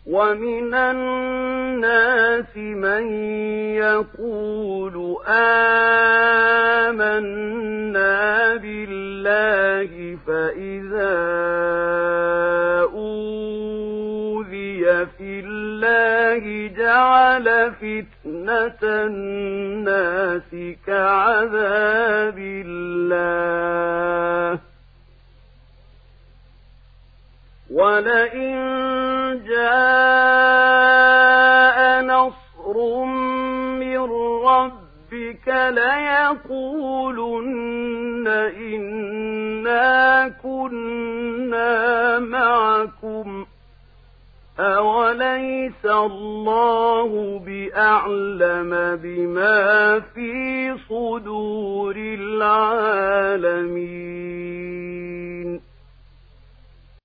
ومن الناس من يقول آمنا بالله فإذا أوذي في الله جعل فتنة الناس كعذاب الله ولئن جاء نصر من ربك ليقولن إنا كنا معكم أوليس الله بأعلم بما في صدور العالمين